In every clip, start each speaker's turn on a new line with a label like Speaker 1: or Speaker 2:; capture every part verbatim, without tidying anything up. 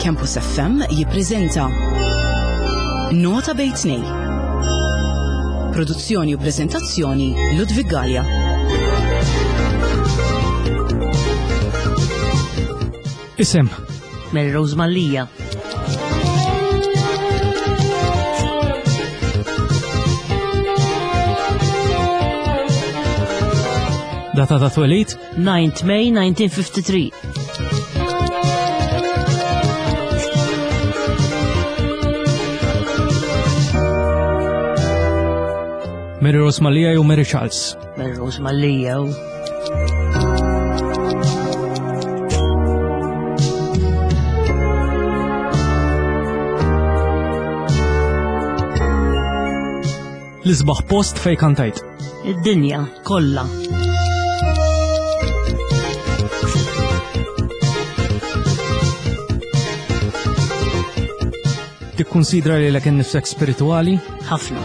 Speaker 1: Campus F M jippreżenta Nota Bejtnej. Produzzjoni u preżentazzjoni Ludwig Gallia.
Speaker 2: Isem
Speaker 3: Melrose Mallija.
Speaker 2: Data ta' twelid?
Speaker 3: ninth May nineteen fifty-three.
Speaker 2: Melrose Mallija jew Mary Charles?
Speaker 3: Melrose Mallija.
Speaker 2: L-isbaħ post fej kantajt.
Speaker 3: Id-dinja kollha.
Speaker 2: Tikkunsidra li l-ek nifsek spirituali?
Speaker 3: Ħafna.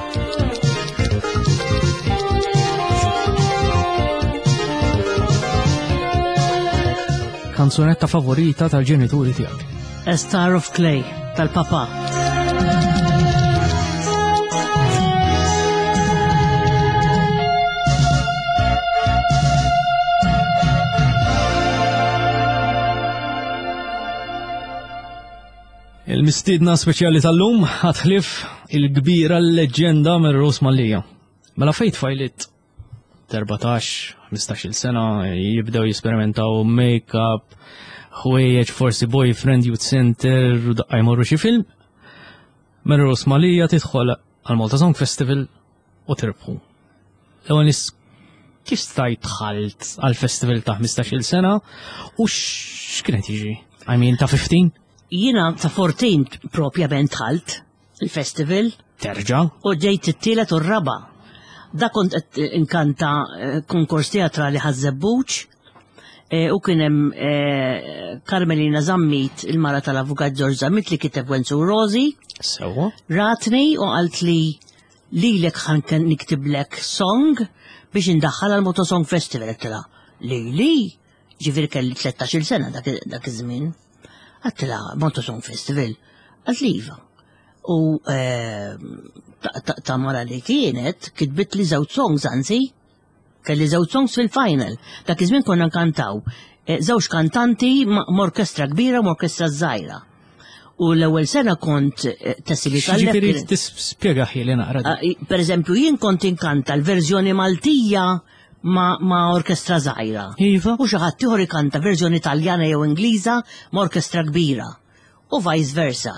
Speaker 2: Kanzunetta favorita tal-ġenituri tiegħek?
Speaker 3: A Star of Clay tal-papa.
Speaker 2: Il-mistiedna speċjali tal-lum ħatħlif il-kbira l-leġenda Melrose Mallija. Mela fejt fajlit erbatax, ħmistax-il sena jibdew jisperimentaw make-up, ħwejjeġ forsi boyfriend youth center u daqqa jmorru xi film. Melrose Mallija tidħol għal Malta Song Festival u tirbħu. L-ewwel kif stajt dħalt għal festival ta' ħmistax-il sena u x'kienet jiġi? I mean ta' fifteen?
Speaker 3: Jiena ta' fourteen propjament dħalt il-festival.
Speaker 2: Terġa'?
Speaker 3: U ġejt it-tielet u r-raba'. Da kont qed inkanta konkors teatrali ħaż-Żebbuġ u kien hemm Carmelina Zammit, il-mara tal-Avukat George Zammit li kiteb Wenzu Rosi.
Speaker 2: Sewwa.
Speaker 3: Ratni u qalt li lilek ħanken niktiblek song biex indaħħal għal Moto Song Festival. Għattila, lili, ġifieri kelli tletax-il sena dak iż-żmien. Għattila, Moto Song Festival, għalt li iva. U ta' mara li kienet, kitbit li żewġ songs anzi, kelli żewġ songs fil-final. Dak iż-żmien konna nkantaw żewġ kantanti m'orkestra kbira u m'orkestra żgħira. U l-ewwel sena kont tessili tal-lek.
Speaker 2: Ġifieri tispjegaħi li naqra.
Speaker 3: Pereżempju jien kont inkanta l-verżjoni Maltija ma' orkestra żgħira.
Speaker 2: Iva.
Speaker 3: U xi ħadd ieħor ikanta verżjoni Taljana jew Ingliża ma' orkestra kbira. U vice versa,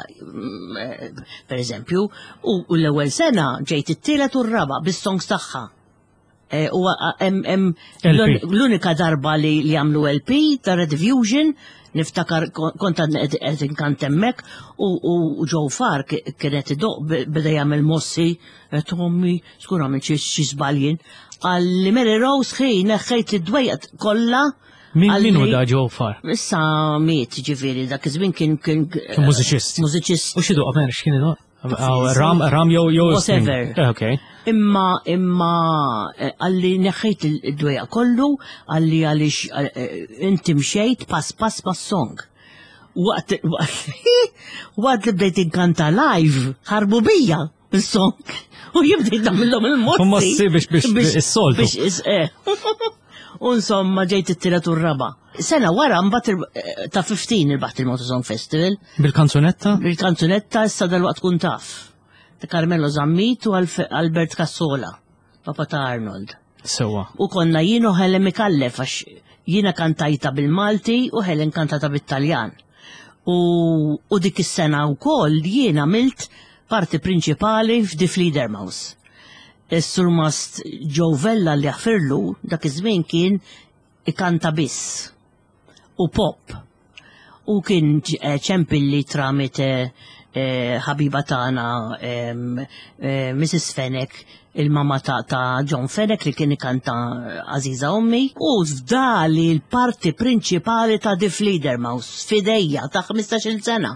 Speaker 3: per eżempju, u l-ewwel sena ġejt it-tielet u r-raba' bis-songs tagħha. U hemm l-unika darba li għamlu L P ta' Rediffusion, niftakar kont qed inkant hemmhekk u Joe Farr kienet idoq beda jagħmel mossi qed ommi skur għamel xi żbaljien. Għalli Mary Rose ħin neħħejt li d-dwejjed kollha.
Speaker 2: Min hu da Joe Farr?
Speaker 3: Issa miet ġifieri dak iż-żmien kien kien
Speaker 2: mużiċist.
Speaker 3: Mużiċist.
Speaker 2: U xi duq għamer x'kien idoq? Ram ram jew jew
Speaker 3: whatever.
Speaker 2: Okay.
Speaker 3: Imma imma għalli neħħejt id-dwejja kollu għalli għaliex inti mxejt pass pass pass song. Waqt waqt li bdejt inkanta live ħarbu bija is-song u jibdejt nagħmilhom il-mossi.
Speaker 2: Mossi biex biex is-soltu.
Speaker 3: Biex Insomma ġejt it-tielet u r-raba'. Sena wara mbagħad ta' fifteen irbaħt il-Moto Song Festival.
Speaker 2: Bil-kanzunetta?
Speaker 3: Bil-kanzunetta issa dalwaqt tkun taf. Ta' Carmelo Zammit u Albert Cassola, papa ta' Arnold.
Speaker 2: Sewwa.
Speaker 3: U konna jien u Helen Mikallef għax jiena kantajta bil-Malti u Helen kantata bit-Taljan. U dik is-sena wkoll jien għamilt parti prinċipali f'Di Fledermaus. Is-surmast Joe Vella li ħafirlu dak iż-żmien kien ikanta biss u pop u kien ċempilli tramit ħabiba tagħna Missus Fenech, il-mama ta' John Fenech li kien ikanta Aziza Ommi u fdali l-parti prinċipali ta' Di Fledermaus fidejja ta' ħmistax-il sena.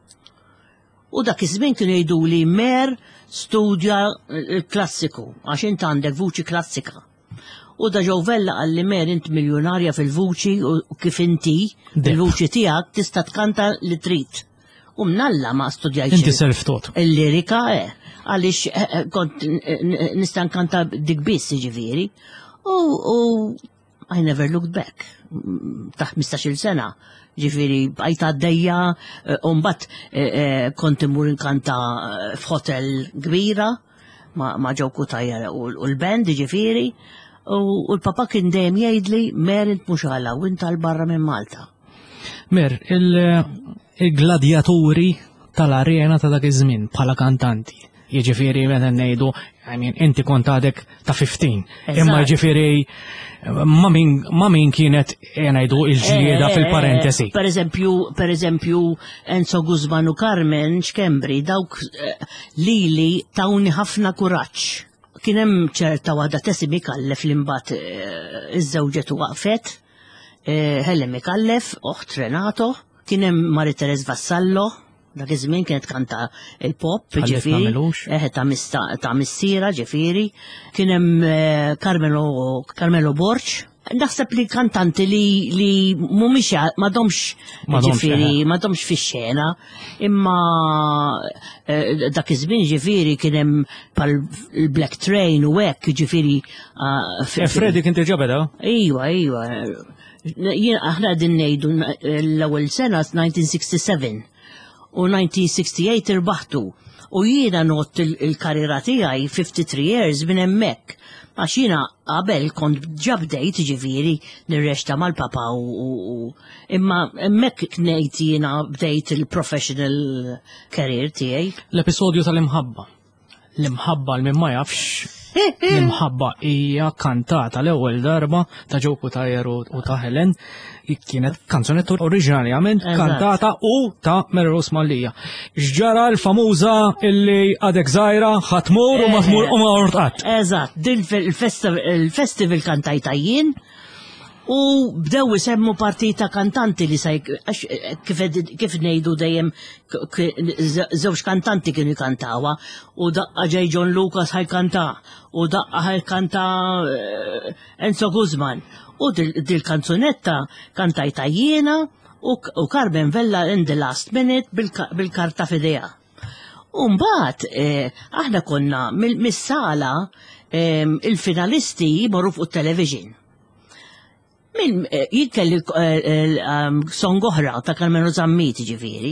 Speaker 3: U dak iż-żmien kienu jgħiduli mer studja klassiku, għax int għandek vuċi klassika. U da Joe Vella għalli mer int miljonarja fil-vuċi u kif inti, il-vuċi tijak, tista tkanta li trid. U mnalla ma studjajt.
Speaker 2: Inti self-taught.
Speaker 3: Il-lirika, eh, għalix kont nistan kanta dik biss ġifiri. U I never looked back. Taħt mistax-il sena. Ġifiri, bajta d-dejja, umbat kont imur inkanta f'hotel kbira, ma ġewku tajja u l-band ġifiri, u l-papa kien dejjem jgħidli Mer int mhux għala u int għal-barra minn Malta.
Speaker 2: Mer, il-gladjaturi tal-arena ta' dak iż-żmien bħala kantanti. Jiġifieri meta ngħidu, I mean, inti kont għadek ta' fifteen. Imma jiġifieri ma min kienet ngħidu il-ġlieda fil-parentesi.
Speaker 3: Per eżempju, per eżempju, Enzo Guzman u Carmen Xkembri dawk lili tawni ħafna kuraġġ. Kien hemm ċerta waħda Tessie Mikallef li mbagħad iż-żewġetu waqfet, Helen Mikallef, oħt Renato, kien hemm Mari Teres Vassallo, dak iż-żmien kienet kanta il-pop, ġifieri, eħe ta' missiera ġifieri, kien hemm Carmelo Carmelo Borch. Naħseb li kantanti li li mhumiex m'għadhomx ġifieri, m'għadhomx fix-xena, imma dak iż-żmien ġifieri kien hemm bħal-Black Train u hekk ġifieri.
Speaker 2: Freddy kien tiġabeda?
Speaker 3: Ejwa, ejwa. Jien aħna din ngħidu l-ewwel sena nineteen sixty-seven u nineteen sixty-eight irbaħtu. U jiena not il-karriera tiegħi fifty-three years minn hemmhekk. Għax jiena qabel kont ġabdejt ġifieri nirrexta mal-papa u imma hemmhekk ngħid jiena bdejt il-professional career tiegħi.
Speaker 2: L-episodju tal-imħabba. L-imħabba l min ma jafx. L-imħabba hija kantata l-ewwel darba ta' Joe Coutier u ta' Helen, kienet kanzunetta oriġinarjament kantata u ta' Mary Rose Mallija. X'ġara l-famuża illi għadek żgħira ħatmur u maħmur u ma ortqat.
Speaker 3: Eżatt, din il-festival kantajta jien u bdew isemmu partita kantanti li sa kif ngħidu dejjem żewġ kantanti kienu jkantawha u daqqa ġej John Lucas ħajkanta u daqqa ħajkanta Enzo Guzman u dil-kanzunetta kantajta jiena u Carmen Vella in the last minute bil-karta f'idejha. U mbagħad aħna konna mis-sala il-finalisti jmorru fuq it-television. Min jikkelli song oħra ta' Carmelo Zammiti ġifieri.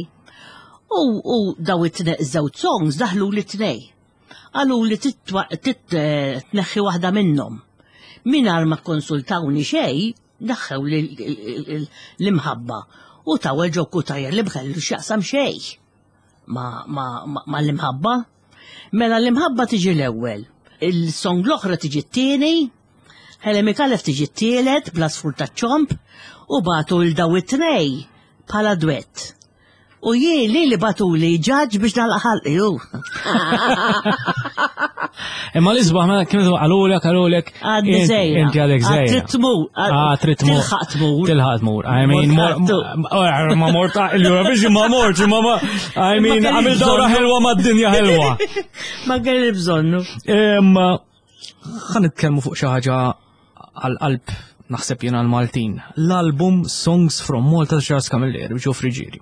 Speaker 3: U daw it-żewġ songs daħlu li tnej. Għallu li titneħħi waħda minnhom. Mingħajr ma konsultawni xejn, daħħew l-imħabba. U taw Joe Coutier li bħellu x'jaqsam xejn ma l-imħabba. Mela l-imħabba tiġi l-ewwel. Il-song l-oħra tiġi t-tieni, Helen Mikallef tiġi t-tielet bla sfur ta' ċomp u batu l-daw it-tnej bħala duett. U jien li li batu li ġaġ biex nalaqħal ju.
Speaker 2: Imma l-isbaħ ma kienu għalulek, għalulek.
Speaker 3: Għadni zejra.
Speaker 2: Inti għadek zejra.
Speaker 3: Tritmur.
Speaker 2: Tritmur.
Speaker 3: Tilħatmur.
Speaker 2: Tilħatmur. I mean, ma morta, il-Eurovision ma morċ, ma ma, I mean, għamil dawra ħelwa ma d-dinja ħelwa.
Speaker 3: Ma għalli bżonnu.
Speaker 2: Imma, ħan nitkellmu fuq xi ħaġa għal-qalb naħseb jena l-Maltin. L-album Songs from Malta ta' Charles Camilleri, ġo friġiri.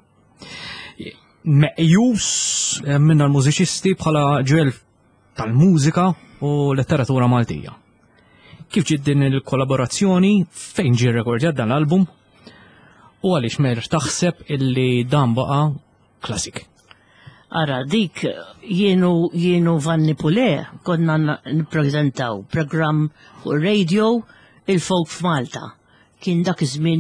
Speaker 2: Meqjus minna l-mużiċisti bħala ġwel tal-mużika u letteratura Maltija. Kif ġid din il-kollaborazzjoni, fejn ġi rekordjat dan l-album, u għaliex mer taħseb illi dan baqa klassik.
Speaker 3: Ara, dik jienu jienu Vanni Pule konna nippreżentaw program fuq radio il-folk f'Malta. Kien dak iż-żmien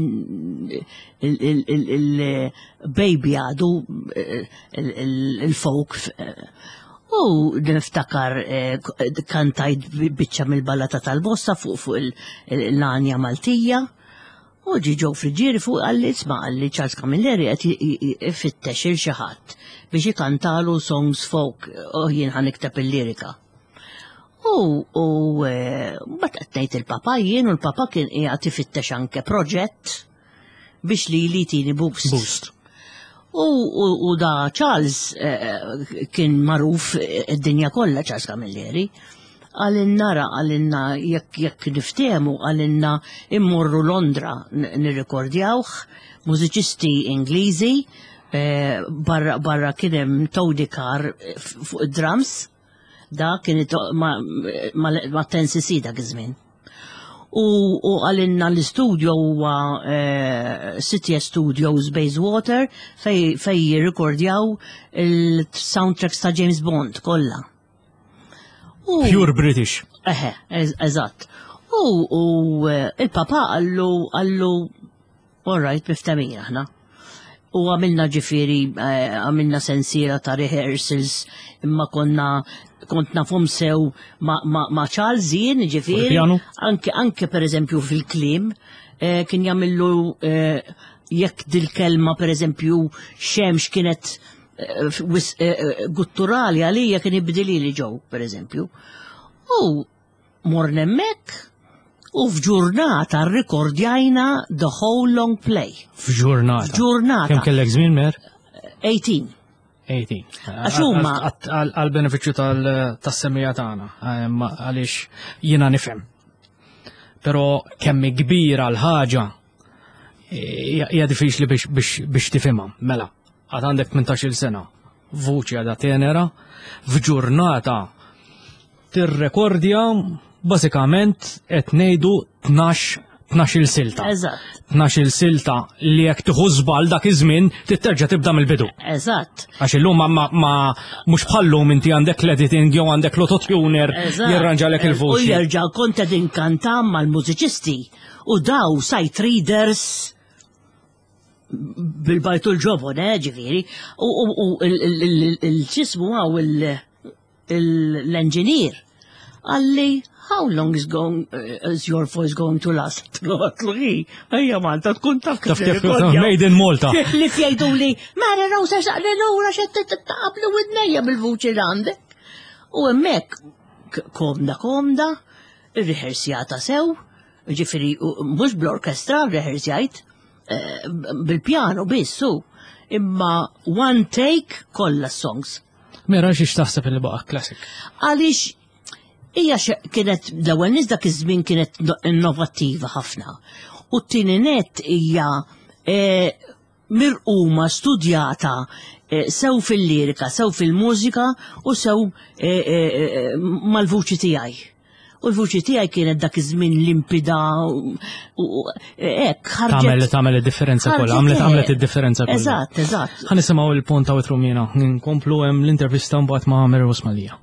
Speaker 3: il-baby għadu il-folk. U niftakar kantajt biċċa mill-ballata tal-bosta fuq il-lanja Maltija. U ġiġu friġiri fuq għalli isma għalli Charles Camilleri għet ifittex il xaħat biex jikantalu songs folk u jien ħaniktab il-lirika. U bat għatnejt il-papa jien u l-papa kien għat ifittex anke proġett biex li li tini boost. U da Charles kien maruf id-dinja kollha Charles Camilleri. Għalinna ra, għalinna jekk niftemu, għalinna immorru Londra nirrekordjawh, mużiċisti Ingliżi, eh, barra barra kien hemm Tony Carr fuq id-drums, da kienet ma, ma, ma Tennessee dak iż-żmien. U, u għalinna l-studio huwa eh, City Studios Bayswater fej, fej jirrikordjaw il-soundtracks ta' James Bond kollha. U-
Speaker 2: Pure British.
Speaker 3: Eħe, eż- eżatt. U, u eh, il-papa għallu għallu all right, miftamija aħna. U għamilna ġifiri, eh, għamilna sensiera ta' rehearsals, imma konna kont nafhom sew ma, ma, ma Charles Zin, ġifiri,
Speaker 2: Fil-pjanu?
Speaker 3: anke, anke per eżempju fil-klim, eh, kien jagħmillu eh, jekk dil-kelma per eżempju xemx kienet eh, wis- eh, gutturali għalija kien ibdili li ġew, per eżempju. U morna hemmhekk u f'ġurnata rrikordjajna the whole long play.
Speaker 2: F'ġurnata.
Speaker 3: F'ġurnata.
Speaker 2: Kemm kellek żmien mer?
Speaker 3: eighteen.
Speaker 2: eighteen.
Speaker 3: Għax huma-
Speaker 2: Għal-beneficju tas-semmija tagħna, għaliex jiena nifhem. Però kemm kbira l-ħaġa hija diffiċli biex biex biex tifhimha. Mela, għad għandek tmintax-il sena, vuċi għadha tenera, f'ġurnata tirrekordja bażikament qed ngħidu tnax-il silta.
Speaker 3: Eżatt.
Speaker 2: tnax-il silta li jekk tieħu żball dak iż-żmien titterġa' tibda mill-bidu.
Speaker 3: Eżatt.
Speaker 2: Għax illum ma, ma, ma mhux bħallum inti għandek l-editing jew għandek l-autotuner
Speaker 3: Eżatt.
Speaker 2: jirranġalek
Speaker 3: U
Speaker 2: il-voċi.
Speaker 3: jerġa' kont qed inkantam mal-mużiċisti u daw sight readers bil-bajtu l-ġobon, eh, ġifieri, u u- u il- il- il- il-ġismu għaw il- il- l-engineer għalli how long is going uh, is your voice going to last? Għatlu hi, ejja Malta tkun taf
Speaker 2: Taf kif made in Malta.
Speaker 3: Li fjajdu li, Mara Rosa saqli l-ura xed taqablu id-nejja bil-vuċi l-għandek. U emmek, k- komda komda, il-rehearsjata sew, ġifiri, u- mux bl-orkestra, rehearsjajt, eh, bil-pjano bissu, imma one take kolla songs.
Speaker 2: Mera xiex taħseb li baqa classic.
Speaker 3: Għalix, hija xe- kienet, l-ewwel nies dak iż-żmien kienet no- innovattiva ħafna. U t-tieni net hija eh, mirquma studjata eh, sew fil-lirika, sew fil-mużika u sew eh, eh, eh, mal-vuċi tiegħi. U l-vuċi tiegħi kienet dak iż-żmien limpida u u- hekk
Speaker 2: Tagħmel
Speaker 3: ħarġet.
Speaker 2: tagħmel id-differenza kollha,
Speaker 3: ħarġet,
Speaker 2: għamlet
Speaker 3: eh,
Speaker 2: għamlet id-differenza kollha.
Speaker 3: Eżatt, eżatt.
Speaker 2: Ħa nisimgħu il-punt ta' Witrumina, nkomplu hemm l-intervista mbagħad ma' Mary Rosmalija.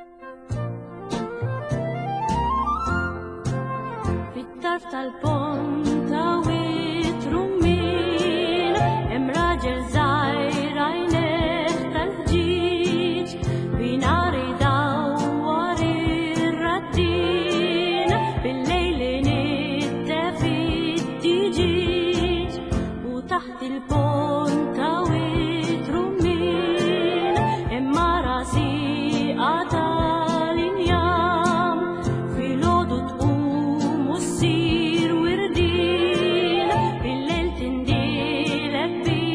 Speaker 4: Fit-tarf tal-ponta Witrummin, hemm raġel żgħir għajnejh tal-ħġiġ, binar idawwar ir-raddin, bil-lejl nittef' id-diġiġ, u taħt il-ponta Witrummin, hemm mara sieqa tal-injam, filgħodu tqum u ssir wirdin, bil-lejl tindilek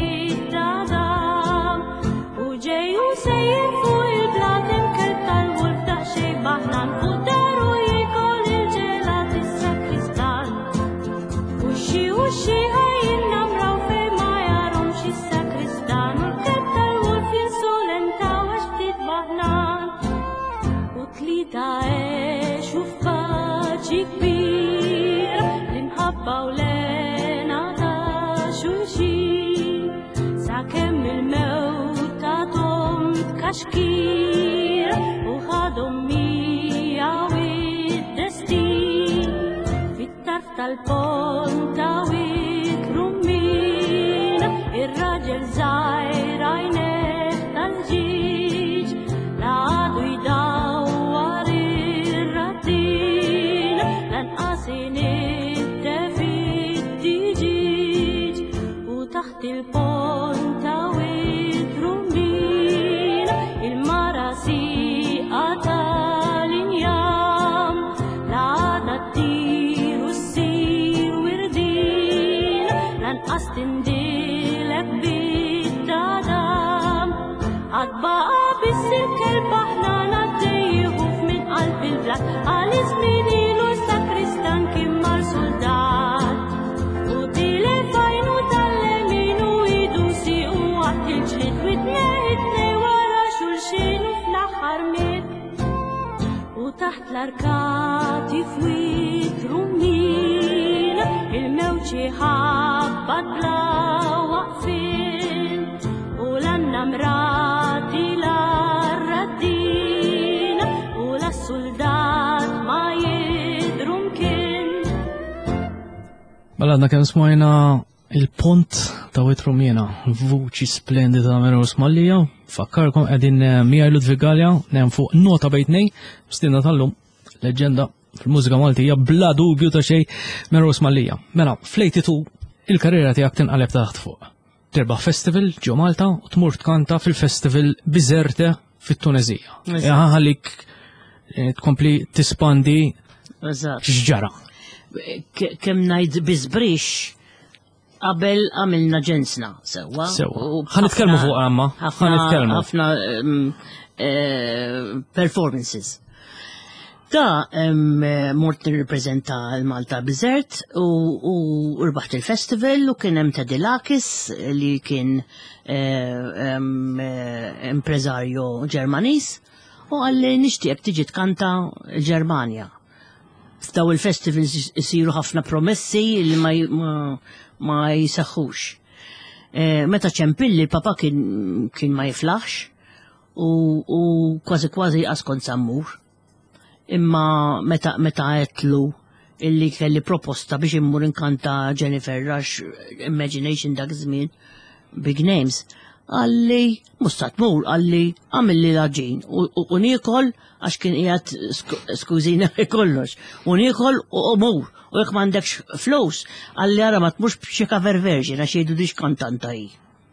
Speaker 4: bid-dadam, u ġej u sejjer fuq il-blat imkert tal-wolf daqsxejn baħnan, fuq daru jikol il-ġelat is-sakristan. U xi u xi ħajjin namraw fejn ma jarhomx is-sakristan, u l-kert tal-wolf jinsolentaw għax ftit baħnan. U tlita għex u f'paċi kbir, l-imħabba u l-għena ta' xulxin, sakemm il-mewt ta'thom tkaxkir, u ħadhom miegħu id-destin. Fit-tarf tal-ponta Witrummin, ir-raġel żgħir għajnejh tal-ġiġ, la għadu jdawwar ir-raddin, lanqas inittef' id-diġiġ, u taħt il-ponta Witrummin, il-mara sieqa tal-injam, la għadha ttir u ssir wirdin, lanqas tindilek bid-dadam. Għad baqa biss il-kelb aħnan għaddej jieħuf minn qalb il-blat, għal-iżmien ilu s-sakristan kien mal-soldat. U dil-fajn u tal-lemin u idu siqu għat taħt l-arkati f'witru min, il-mewċi ħabbat bla waqfin, u l-annamrati l-arraddin, u l-soldat ma jidru mkien.
Speaker 2: Mela għadna kemm smajna il-pont ta' Witru Mina, vuċi splendida ta' Meros Mallija, fakkarkom qegħdin Mija Ludwig Galja, nem fuq Nota Bejtnej, stinna tal-lum, leġenda fil-mużika Maltija bla dubju ta' xejn Meros Mallija. Mela, fl-ejtitu il-karriera tiegħek tinqaleb taħt fuq. Terbaħ festival ġo Malta u tmur tkanta fil-festival Bizerte fit-Tunezija. Ħallik tkompli tispandi x'ġara.
Speaker 3: Kemm ngħid biżbrix qabel għamilna ġensna sewwa.
Speaker 2: Sewwa. Ħanitkellmu fuq għamma. Ħanitkellmu.
Speaker 3: Ħafna performances. Da mort nirrepreżenta l-Malta Bizert u rbaħt il-festival u kien hemm Tedilakis li kien impreżarju Ġermaniż u għalli nixtieq tiġi tkanta Ġermanja. F'daw il-festivals isiru ħafna promessi li ma ma jisaxħux. Meta ċempilli papa kien ma jiflaħx u kważi kważi għaskon sammur. Imma meta meta għetlu illi kelli proposta biex immur inkanta Jennifer Rush, Imagination dak żmien, big names, għalli mustat mur, għalli għamilli laġin u nikol għax kien qiegħed skużina kollox, u nikol u mur. U jek mandekx flows, għalli għara ma tmux b'xi cover version, għax jgħidu dix kantanta hi.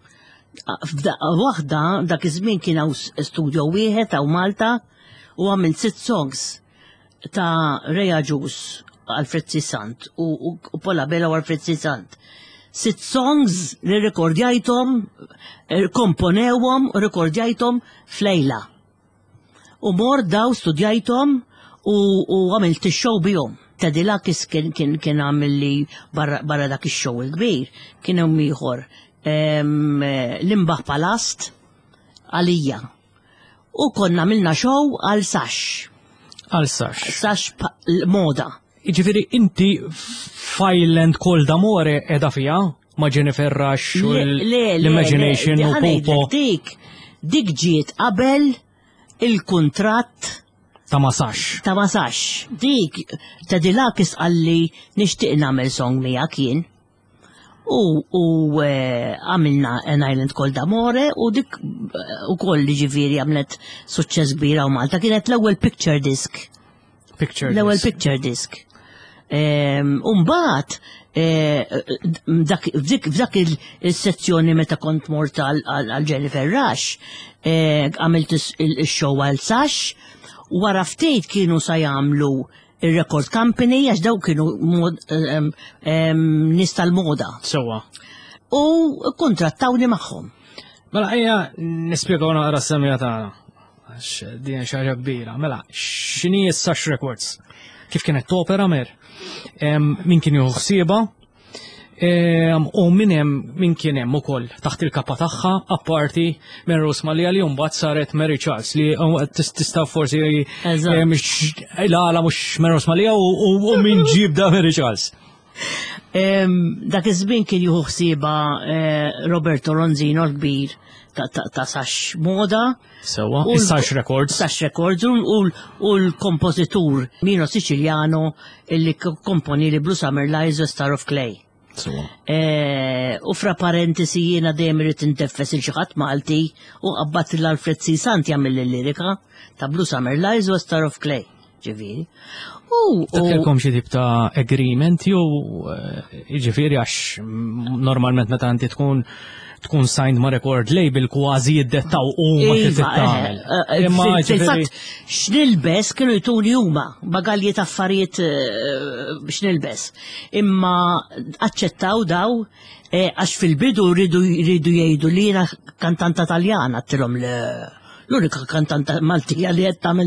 Speaker 3: Waħda, dak iż-żmien kien hawn studio wieħed hawn Malta u għamil sitt songs ta' Reja Ġus Alfred Sissant u Pola Bella u Alfred Sissant. Sitt songs li rekordjajtom, komponewhom u rekordjajtom flejla. U mor daw studjajtom u għamilt ix-show bihom. Tedilakis kien għamil li barra dak ix-show il-kbir, kien hemm ieħor l-imbaħ palast għalija. U konna għamilna show għal Sax.
Speaker 2: Għal Sax.
Speaker 3: Sax moda.
Speaker 2: Iġifieri inti Fajland Kol d'Amore edha fija ma' Jennifer Rush u l-Imagination u Popo.
Speaker 3: Dik dik ġiet qabel il-kuntratt
Speaker 2: ta' Masax.
Speaker 3: Ta' Masax. Dik Tedilakis għalli nixtieq nagħmel song mija kien. U għamilna An Island Called Amore u dik u koll ġifieri għamlet suċċess kbira u Malta kienet l-ewwel picture disc.
Speaker 2: Picture
Speaker 3: L-ewwel picture disc. Umbagħad f'dak il-sezzjoni meta kont mort għal Jennifer Rush għamilt il-show għal Sax u wara ftit kienu sa jagħmlu il-record company għax daw kienu nies tal-moda.
Speaker 2: Sewwa.
Speaker 3: U kontrattawni magħhom.
Speaker 2: Mela ejja nispjegaw naqra s-semja tagħna. Għax din xi ħaġa kbira. Mela x'inhi Sax Records? Kif kienet topera mer? Min kien jieħu ħsieba u min hemm min kien hemm ukoll taħt il-kappa tagħha apparti Meros Mallija li mbagħad saret Mary Charles li tista' forsi l-għala mhux Meros Mallija u min ġib da Mary Charles.
Speaker 3: Dak iż-żmien kien jieħu ħsieba Roberto Ronzino l-kbir ta' Sax Moda.
Speaker 2: Sewwa, Sax Records.
Speaker 3: Sax Records u l-kompożitur Mino Siciliano illi komponi li Blue Summer Lies u Star of Clay. U fra parentesi jiena dejjem irid inteffes il xi ħadd Malti u qabbat l-Alfred Sissant jagħmel il-lirika ta' Blue Summer Lies u Star of Clay. Ġifieri.
Speaker 2: Dakkelkom xi tip ta' agreement jew ġifieri għax normalment meta inti tkun tkun signed ma' record label kważi jiddettaw u ma tittamel.
Speaker 3: Fil-fatt x'nilbes kienu jtuni huma bagalji ta' affarijiet x'nilbes. Imma aċċettaw daw għax fil-bidu rridu jgħidu li jiena kantanta Taljana għattilhom l-unika kantanta Maltija li qed tagħmel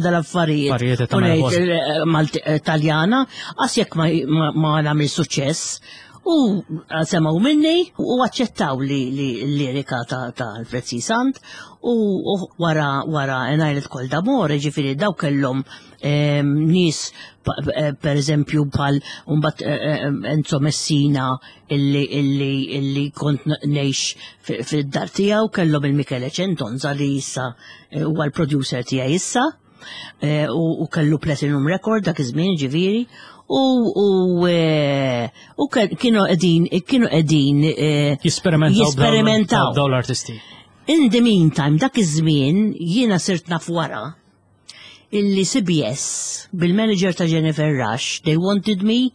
Speaker 3: dal-affarijiet. Malti Taljana għas jekk ma nagħmel suċċess U semaw minni u aċċettaw li l-lirika ta' l-Prezzi Sant u wara wara Enajlet kol d'amore ġifiri daw kellhom nis per eżempju bħal umbat Enzo Messina illi kont ngħix fid-dar tiegħu kellhom il-Michele Centonza li issa huwa l-producer tiegħi issa u kellu Platinum Record dak iż-żmien ġifieri. U kienu qegħdin kienu qegħdin
Speaker 2: jisperimentaw dawn l-artisti.
Speaker 3: In the meantime, dak iż-żmien jiena sirt naf wara illi C B S bil-manager ta' Jennifer Rush, they wanted me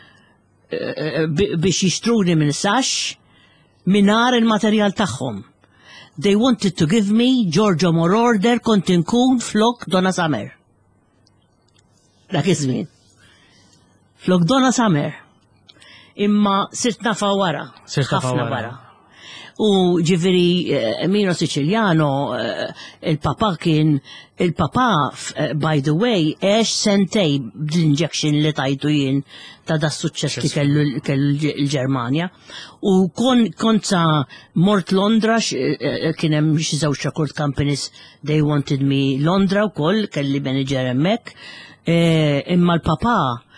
Speaker 3: biex jixtruni minn Sax mingħajr il-materjal tagħhom. They wanted to give me Giorgio Moroder kont inkun flok Donna Summer. Dak iż-żmien. Flok Donna Summer. Imma sirt nafa wara. Ħafna wara. U ġifiri Mino Siciliano, il-papa kien, il-papa, by the way, eħx sentej bl-injection li tajtu jien ta' da' suċċess li kellu l-Ġermanja. U konza mort Londra, kienem xi żewġ record companies, they wanted me Londra u koll, kelli manager emmek, imma l-papa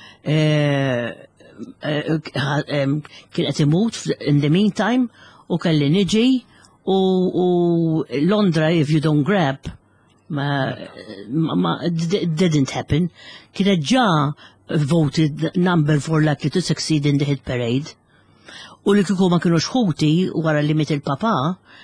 Speaker 3: kien qed imut in the meantime u kelli niġi u Londra if you don't grab ma, ma didn't happen. Kienet ġa voted number four likely to succeed in the hit parade. U li kiku ma kienu xħuti wara li mit il-papa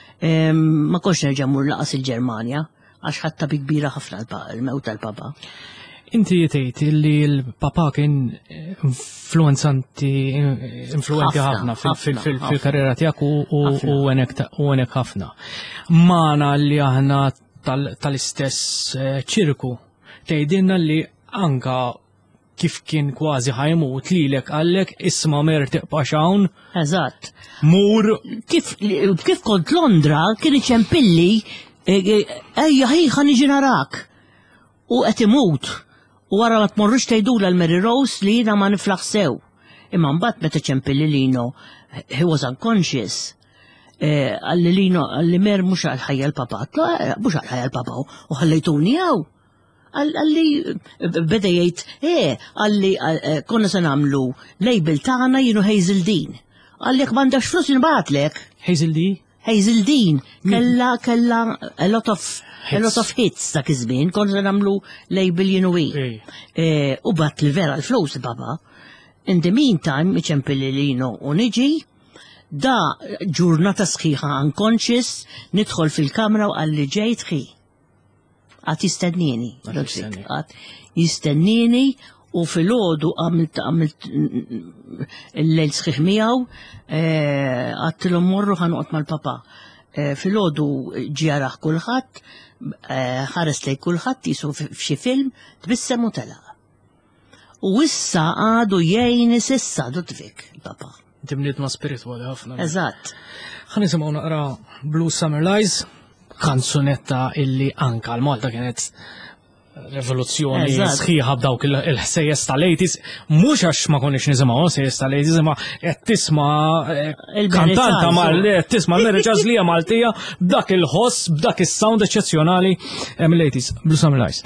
Speaker 3: ma konx nerġa' mmur laqas il-Ġermanja għax ħatta bi kbira ħafna il-mewt tal-papa.
Speaker 2: Inti jtejt li l-papa kien influenzanti, influenti ħafna fil-karriera tiegħek u għenek ħafna. Mana li aħna tal-istess ċirku tgħidilna li anka kif kien kważi ħajmut lilek għallek isma' mer tiqpa' hawn.
Speaker 3: Eżatt.
Speaker 2: Mur.
Speaker 3: Kif kont Londra kien iċempilli ejja ħejħa niġi narak. U qed imut. U wara ma tmorrux tgħidula l-Mary Rose li jiena ma niflaħ sew. Imma mbagħad meta ċempilli Lino, he was unconscious. Għalli Lino, għalli mer mhux għal ħajja l-papa, mhux għal ħajja l-papa u ħallejtuni hawn. Għalli beda jgħid, eh, għalli konna se nagħmlu label tagħna jienu Hazel Dean. Għalli jekk m'għandekx flus nibgħatlek.
Speaker 2: Hazel Dean?
Speaker 3: Hazel Dean kella kella a lot of a lot of hits dak iż-żmien, konna se nagħmlu label jienu hi. U bat li vera l-flus il-papa. In the meantime, iċempilli Lino u niġi, da ġurnata sħiħa unconscious, nidħol fil-kamra u għalli ġejt ħi. Għat jistennini. Għat jistennini u fil-ħodu għamilt għamilt il-lejl sħiħ miegħu għattilhom morru ħanqot mal-papa. Fil-ħodu ġjaraħ kulħadd, ħares lej kulħadd jisu f'xi film, tbissem u telaq. U issa għadu jgħini sissa dutfik, papa.
Speaker 2: Dimniet ma spirituali ħafna.
Speaker 3: Eżatt.
Speaker 2: Ħan nisimgħu naqra Blue Summer Lies, kanzunetta illi anka l-Malta kienet revoluzzjoni sħiħa b'dawk il-ħsejjes tal-ejtis, mhux għax ma konniex nisimgħu ħsejjes tal-ejtis, imma qed tisma' kantanta mal qed tisma' Mary Jazz li hija Maltija b'dak il-ħoss, b'dak is-sound eċċezzjonali mill-ejtis. Blue Summer Lies.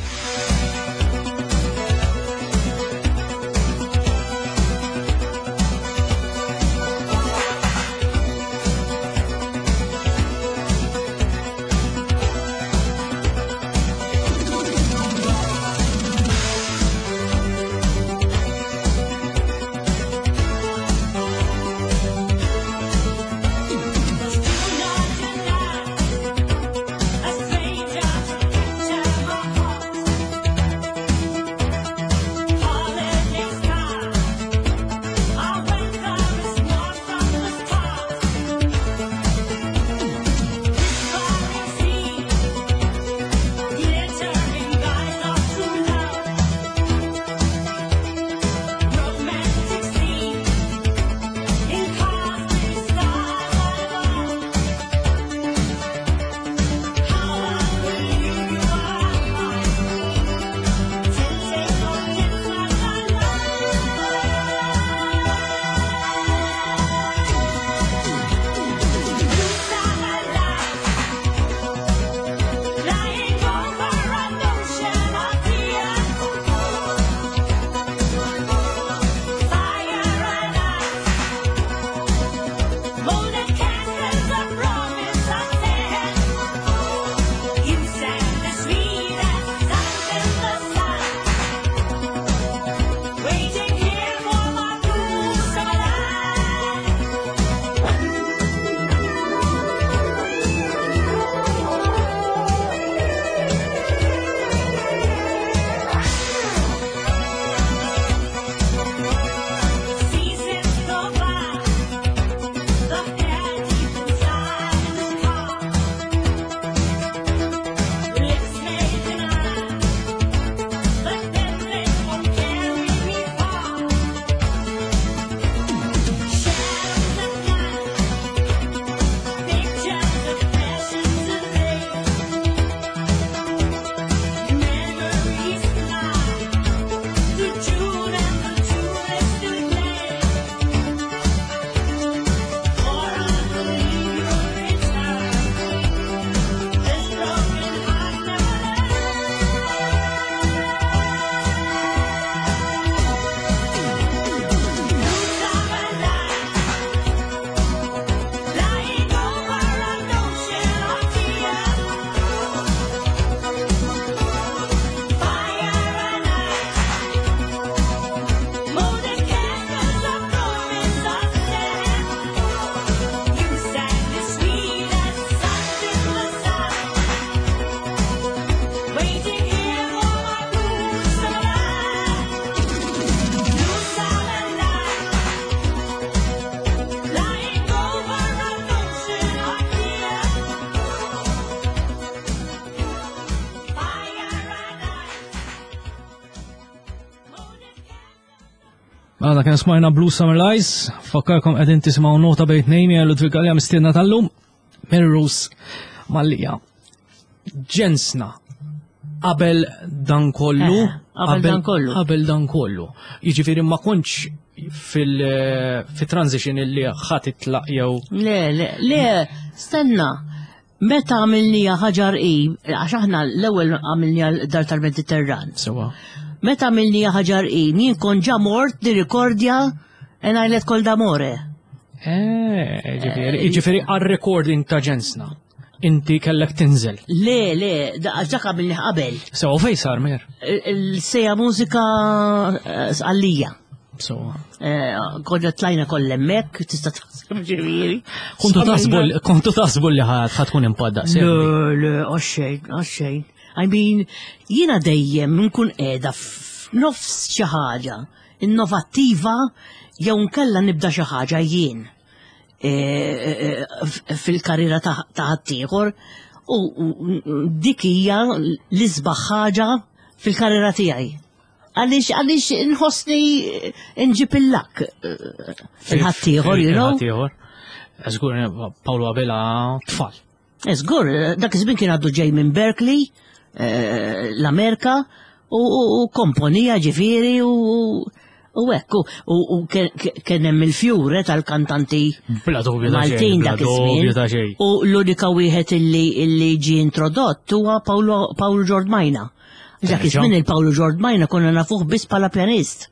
Speaker 2: Għana kien smajna Blue Summer Lies, fakkarkom qegħdin tisimgħu Nota Bejn Tnejn hija Ludwig Għalija mistiedna tal-lum, Mary Rose Mallija. Ġensna qabel dan kollu,
Speaker 3: Eh, qabel dan kollu.
Speaker 2: qabel dan kollu. Jiġifieri ma kontx fil-transition illi ħadd itlaq jew
Speaker 3: Le, le, le, stenna. Meta għamilnija ħaġar i, għax aħna l-ewwel għamilnija dar tal-Mediterran.
Speaker 2: sewa.
Speaker 3: Meta għamilnija ħaġar i, min kon ġa mort di rikordja en għajlet kol damore.
Speaker 2: Eh, ġifieri, ġifieri għal-recording ta' ġensna. Inti kellek tinżel.
Speaker 3: Le, le, da- ġa għamilni qabel.
Speaker 2: Sewa fej sar mer?
Speaker 3: Il-seja mużika eh, għallija.
Speaker 2: Sewa.
Speaker 3: Eh, Kodja tlajna kollemmek, tista taħseb ġiviri.
Speaker 2: Kontu tasbu kontu tasbu li ħad tkun impadda.
Speaker 3: Le, le, għaxxejn, għaxxejn. I mean, jina dejjem nkun edha f'nofs xi ħaġa innovattiva jew nkella nibda xi ħaġa jien eh, f- fil-karriera ta' ta' ħaddieħor u u dik hija l-isbaħ ħaġa fil-karriera tiegħi. Għaliex għaliex nħossni nġib il-lak fil-ħaddieħor, you know?
Speaker 2: Ħaddieħor. Żgur Pawlu Abela tfal.
Speaker 3: Eżgur, dak iż-żmien kien għaddu ġej minn Berkeley, eh, l-Amerika, u u- u komponija ġifieri u u hekk, u- u u kien kien hemm il-fjure tal-kantanti
Speaker 2: Bla dubju ta' xejn,
Speaker 3: Maltin
Speaker 2: bla
Speaker 3: dak
Speaker 2: dubju ta'
Speaker 3: iż-żmien.
Speaker 2: xejn.
Speaker 3: U l-unika wieħed illi illi ġie introdott huwa Pawlo Pawlu Ġordmajna. Dak
Speaker 2: Terġa'.
Speaker 3: iż-żmien il-Pawlu Ġordmajna konna nafuh biss bħala pjanist.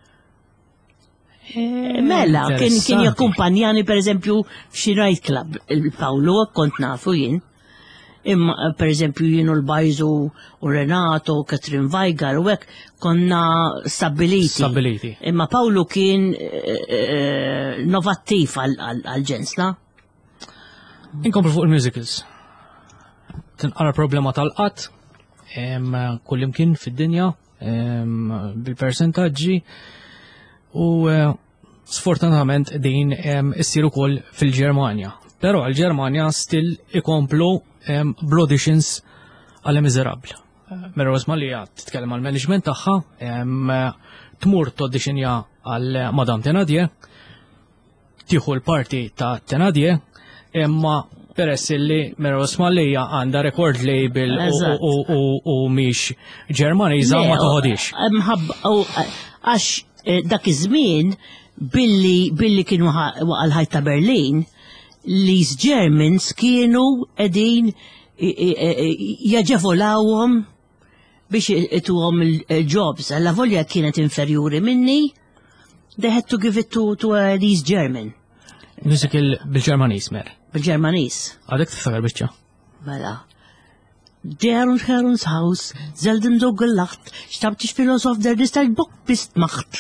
Speaker 3: Mela, kien kien
Speaker 2: Interessanti.
Speaker 3: jakkumpanjani pereżempju f'xi night club. Il-Pawlu kont nafu jien. Imma per eżempju jienu l-Bajzu u Renato, Katrin Vajgar u hekk konna stabiliti.
Speaker 2: Stabiliti.
Speaker 3: Imma Pawlu kien eh, eh, novattiv għal- għal- għal-ġensna.
Speaker 2: Inkomplu fuq il-musicals. Tinqara problema tal-qatt, em, kullimkien fid-dinja, em, bil-persentaġġi, u eh, sfortunatament din em, issir ukoll fil-Ġermanja. Però għal-Ġermanja still ikomplu em, bl-auditions għal Miserable. Mera Rosmalija titkellem għal management tagħha, em, tmur tauditionja għal Madame Thenardier, tieħu l-parti ta' Thenardier, imma peress li Mera Rosmalija għandha record label u-
Speaker 3: Eżatt.
Speaker 2: u- u- u mhix Ġermaniża ma toħodix.
Speaker 3: Mħabba, u, għax eh, dak iż-żmien billi billi kienu ħa- waqal ħajt ta' Berlin, l-East Germans kienu edin jaġevolawhom biex ituhom il-jobs. Alla volja kienet inferjuri minni, they had to give it to, to an East German,
Speaker 2: Musical bil-Ġermaniż mer.
Speaker 3: bil-Ġermanis.
Speaker 2: Għadek tiftakar biċċa.
Speaker 3: Mela. Der und Herr uns Haus, selten so gelacht, stammt ich Philosoph, der ist ein Bock bist macht.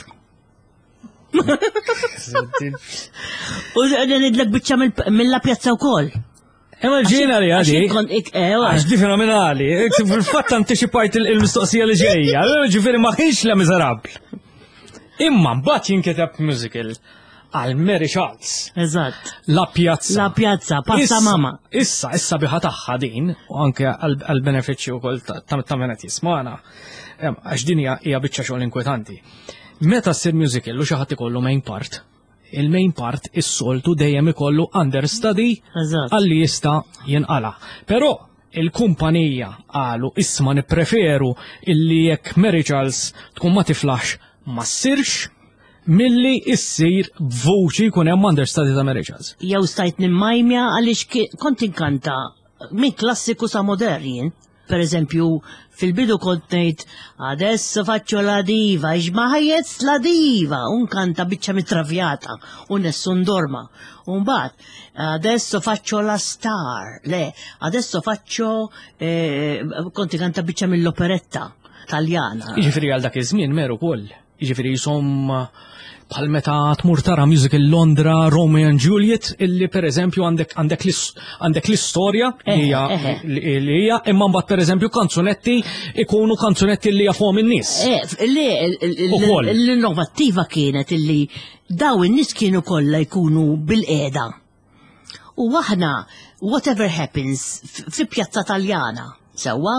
Speaker 3: U nidlek bieċa mill-la pjazza u kol.
Speaker 2: Imma ġina li għadi. Għax di fenomenali. Fil-fatt anticipajt il-mistoqsija li ġejja. Ġifiri ma kienx la Miserable. Imma mbagħad jinketeb musical għal Mary Charles.
Speaker 3: Eżatt.
Speaker 2: La Piazza.
Speaker 3: La pjazza, passa
Speaker 2: Issa-
Speaker 3: mama.
Speaker 2: Issa, issa biħa taħħa din, u anke għal-benefiċċju wkoll ta' ta' menet jismana, em, għax din hija hija biċċa xogħol inkwetanti. Meta ssir musical u xi ħadd ikollu main part, il-main part is-soltu dejjem ikollu understudy
Speaker 3: Eżatt.
Speaker 2: għalli jista' jinqala. Però il-kumpanija qalu isma' nippreferu illi jekk Mary Charles tkun ma tiflax ma ssirx milli issir b'vuċi jkun hemm understudy ta' Mary Charles.
Speaker 3: Jew stajt nimmajmja għaliex ki- kont inkanta minn klassiku sa moderni. Per eżempju, fil-bidu kont ngħid adesso faccio la diva, iġma ħajjetz la diva, un kanta biċċa mitravjata, u nessun dorma. Un bat, adesso faccio la star, le, adesso faccio, eh, kont kanta biċċa mill-operetta taljana.
Speaker 2: Iġifiri għal dak iż-żmien meru koll. Iġifiri jisom bħal meta tmur tara musical Londra, Romeo and Juliet, illi per eżempju għandek għandek l'is- għandek l-istorja li
Speaker 3: Eh,
Speaker 2: hija
Speaker 3: eh.
Speaker 2: li li hija imma mbagħad per eżempju kanzunetti ikunu kanzunetti li jafhom in-nies.
Speaker 3: Eh, f- le, l- l-
Speaker 2: Ukoll.
Speaker 3: l-innovattiva kienet illi daw in-nies kienu kollha jkunu bil-qeda. U aħna, whatever happens, f- fi pjazza Taljana, sewa,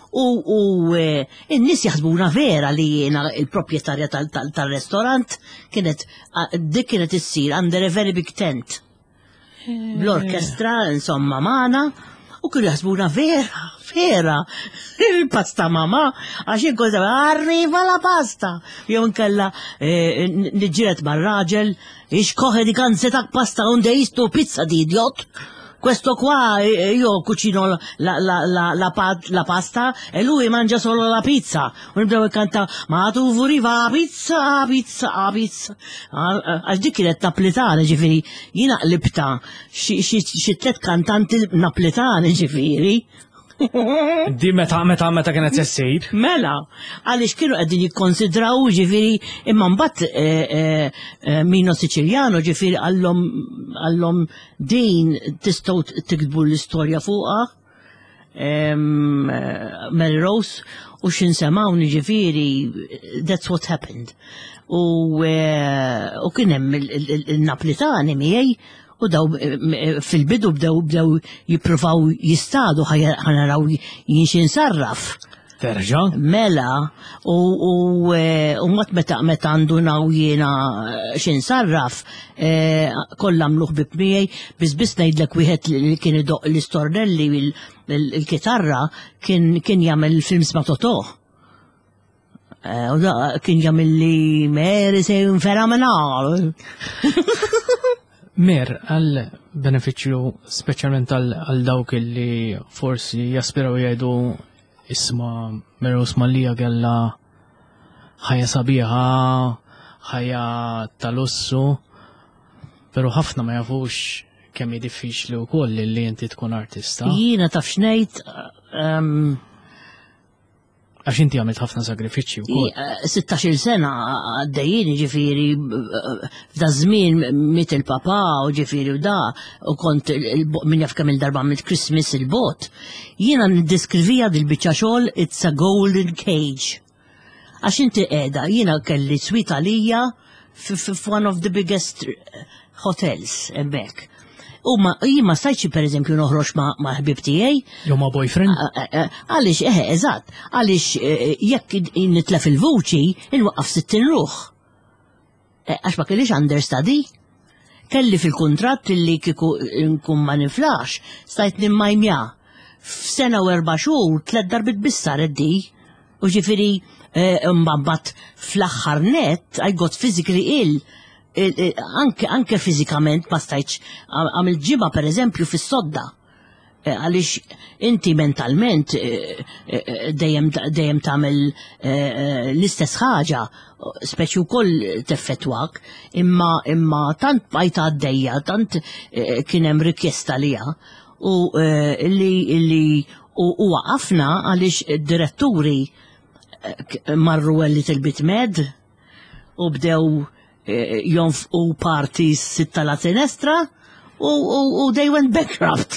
Speaker 3: U, u eh, in-nies jaħsbuna vera li jiena il-proprjetarja tal-restorant kienet ah, dik kienet issir under a very big tent. Bl-orkestra insomma magħna u kienu jaħsbuna vera, vera, il-pasta mama, għax inkoza arriva la pasta. Jew nkella eh, niġġiet mar-raġel, ix coge di canzetak pasta unde jistu pizza di idiot. Questo qua eh, io cucino la, la, la, la, pa, la pasta e lui mangia solo la pizza. U nibdew ikkanta ma tu vuriva pizza, pizza, pizza. Għax dik kienet napletana ġifiri, jina qlibta xi tliet kantanti napletani ġifiri.
Speaker 2: Di meta meta meta kienet issir.
Speaker 3: Mela, għaliex kienu qegħdin jikkonsidraw ġifiri imma mbagħad Mino Siċiljano ġifiri għallhom għallhom din tistgħu tikdbu l-istorja fuqha Melrose u x'insemawni ġifiri that's what happened. U u kien hemm il-Naplitani miegħi u daw fil-bidu bdew bdew jippruvaw jistadu ħanaraw jinxin sarraf.
Speaker 2: Terġa?
Speaker 3: Mela, u mat meta meta għandunaw jiena xin sarraf, kollha mluħ bib miegħi, biss ngħidlek wieħed li kien idoq l-istornelli il-kitarra kien jagħmel films ma' Totò. U kien jagħmel li Mary sejn fenomenal.
Speaker 2: Mer, għal beneficju speċjalment għal dawk li forsi jaspiraw jgħidu isma Melrose Mallija għalla ħajja sabiħa, ħajja tal-ussu, pero ħafna ma jafux kemm hi diffiċli wkoll li inti tkun artista.
Speaker 3: Jiena taf xnejt
Speaker 2: Għax inti għamilt ħafna sagrifiċċji wkoll.
Speaker 3: sittax-il sena għaddejjin ġifieri f'da żmien mit il-papa u ġifieri u da u kont min jaf kemm il-darba għamilt Christmas il-bot. Jiena niddeskrivija dil-biċċa xogħol it's a golden cage. Għax inti qiegħda jiena kelli swita lija f'one of the biggest hotels hemmhekk. U ma jima stajċi per eżempju noħroġ ma' ħbib tiegħi.
Speaker 2: Jew ma' boyfriend?
Speaker 3: Għaliex eħe, eżatt, għaliex jekk nitlef il-vuċi inwaqqaf sittin ruħ. Għax ma kellix understudy. Kelli fil-kuntratt li kieku nkun ma niflax, stajt nimmajmja. F'sena u erba' xhur tliet darbit biss saret di. U ġifieri mbagħad fl-aħħar net I got physically ill. Anke anke fiżikament ma stajtx għamil ġiba per eżempju fis-sodda. Għaliex inti mentalment dejjem dejjem tagħmel l-istess ħaġa, speċi wkoll teffettwak, imma imma tant bajta għaddejja, tant kien hemm rikjesta liha u li li u waqafna għaliex id-diretturi marru għalli tilbit med u bdew jonfqu parties sitta la sinestra u they went bankrupt.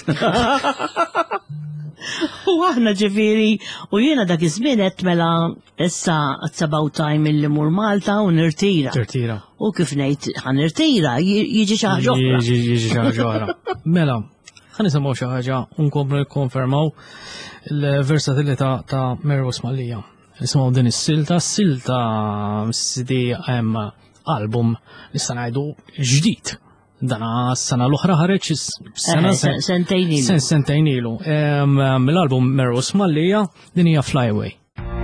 Speaker 3: U aħna ġifieri u jiena dak iż-żmien qed mela issa it's about time illi mur Malta u nirtira.
Speaker 2: Tirtira.
Speaker 3: U kif ngħid ħanirtira jiġi xi ħaġa oħra.
Speaker 2: Jiġi xi ħaġa oħra. Mela, ħa nisimgħu xi ħaġa u nkomplu nikkonfermaw il-versatilità ta' Melrose Mallija. Nisimgħu din is-silta, s-silta sidi hemm album nista' ngħidu ġdid. Dana s-sena l-oħra ħareġ s-sena
Speaker 3: sentejn ilu.
Speaker 2: Sentejn ilu. Mill-album Melrose Mallija din hija Flyway.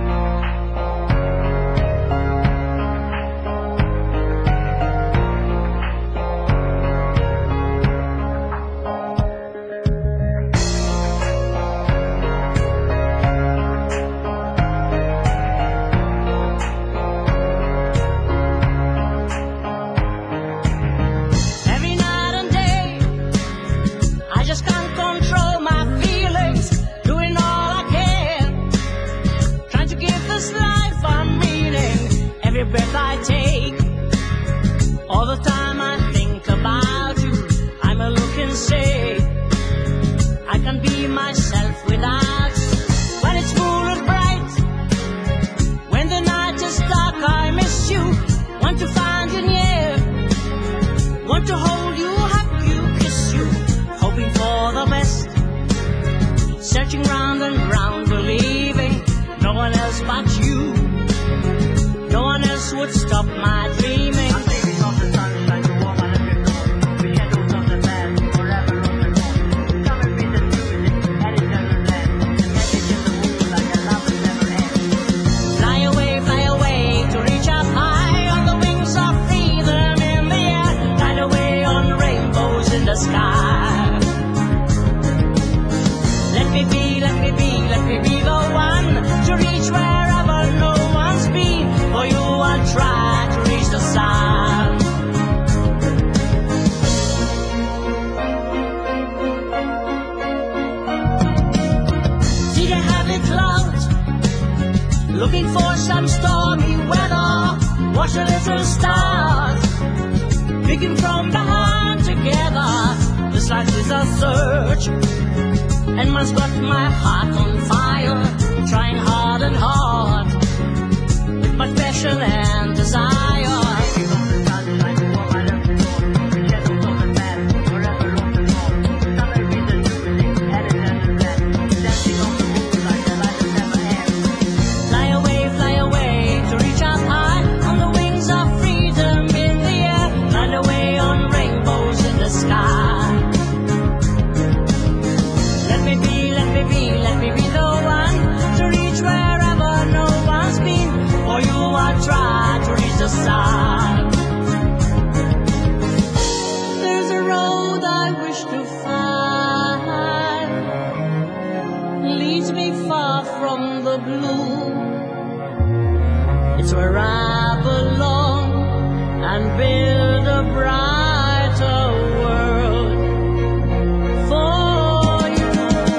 Speaker 4: breath I take. All the time I think about you, I'm a look and say I can be myself without you. When it's full and bright, when the night is dark, I miss you. Want to find you near, want to hold you, hug you, kiss you, hoping for the best, searching round and round, believing no one else but you. No one else would stop my dreaming. I'm thinking of the sunshine, the warm and the good. The shadows of the past, forever on the go. Come and read the music, and it never ends. And magic in the moon like a love will never end. Fly away, fly away, to reach up high on the wings of freedom in the air. Ride away on rainbows in the sky. Let me be, let me be, let me be the one to reach wherever no one's been. For you I'll try to reach the sun. See the heavy clouds, looking for some stormy weather. Watch the little stars, picking from the heart together. This life is a search, and man's got my heart on fire, trying hard and hard with my passion and desire. Fly away, fly away, to reach up high on the wings of freedom in the air. Ride away on rainbows in the sky. Let me be, let me be, let me be the one to reach wherever no one's been. For you I'll try to reach the sun. There's a road I wish to find, leads me far from the blue. It's where I belong and build a brighter world for you.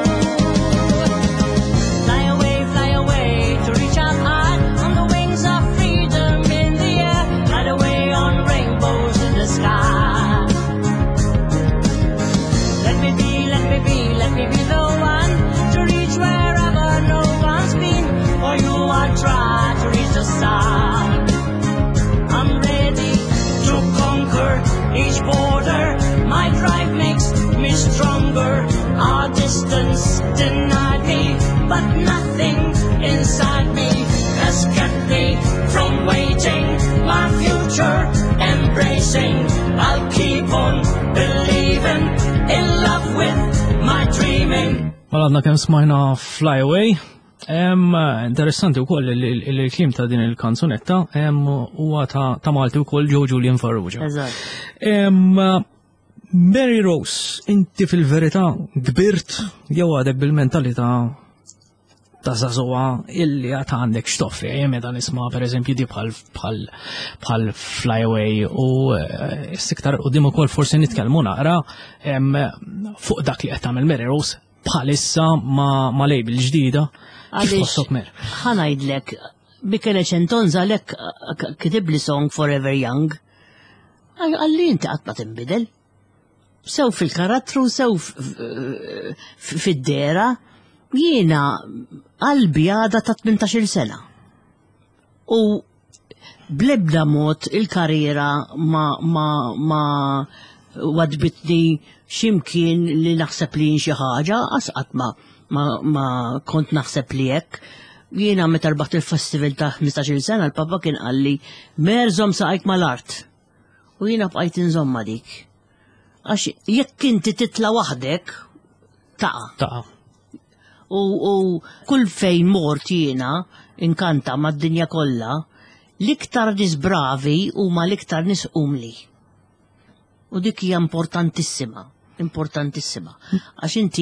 Speaker 4: Fly away, fly away, to reach up high on the wings of freedom in the air. Ride away on rainbows in the sky. Let me be, let me be, let me be the one to reach wherever no one's been. For you I'll try to reach the sun. I'm ready to conquer each border. My drive makes me stronger. Our distance denied me, but nothing inside me has kept me from waiting. My future embracing, I'll keep on believing in love with my dreaming.
Speaker 2: Mela għadna kemm smajna Fly Away. Em, interessanti wkoll il-klim ta' din il-kanzunetta huwa ta' Malti wkoll Joe Julian Farrugia.
Speaker 3: Eżatt.
Speaker 2: Em, Mary Rose, inti fil-verità kbirt jew għadek bil-mentalità ta' żagħżugħa illi għad għandek xtoffi, meta nisma' pereżempju di bħal Fly Away u s-iktar qudiem ukoll forsi nitkellmu naqra fuq dak li qed tagħmel Mary Rose bħalissa ma' label ġdida.
Speaker 3: Għalix, ħanajdlek, Michele Centonza lek kitib li song Forever Young. Għalli inti għatma timbidel. Sew fil-karattru, sew fid-dera, jiena qalbi għada ta' tmintax-il sena. U blebda mod il-karriera ma ma wadbitni ximkien li naħseb li xi ħaġa, asqat ma ma ma kont naħseb li hekk. Jiena meta rbaħt il-festival ta' ħmistax-il sena l-papa kien qalli merżom saqajk mal-art. U jiena bqajt inżomma dik. Għax jekk inti titla waħdek taqa'.
Speaker 2: Taqa'.
Speaker 3: U kull fejn mort jiena inkanta mad-dinja kollha, l-iktar nies bravi huma l-iktar nies umli. U dik hija importantissima, importantissima. Għax inti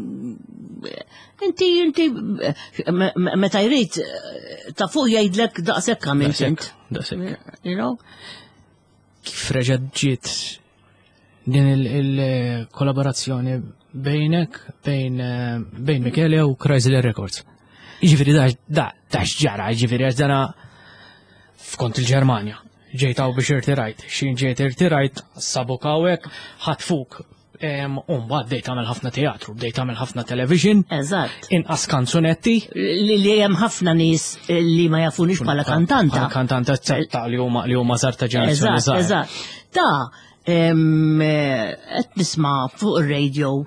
Speaker 3: inti inti meta jrid ta' fuq jgħidlek daqshekk għamilt int.
Speaker 2: Daqshekk.
Speaker 3: You know?
Speaker 2: Kif reġgħet ġiet din il-kollaborazzjoni bejnek, bejn bejn Michele u Chrysler Records. Jiġifieri da da x'ġara, jiġifieri għax dana f'kont il-Ġermanja. Ġejtaw biex irtirajt, xin ġejt irtirajt, sabukawek, ħatfuk. Umbagħad bdejt tagħmel ħafna teatru, bdejt tagħmel ħafna television.
Speaker 3: Eżatt.
Speaker 2: Inqas kanzunetti.
Speaker 3: Li hemm ħafna nies li ma jafunix bħala kantanta.
Speaker 2: Bħala kantanta ta' li huma li huma żar ta' ġenerazzjoni żgħar.
Speaker 3: Eżatt, eżatt. Ta' qed nisma' fuq ir-radio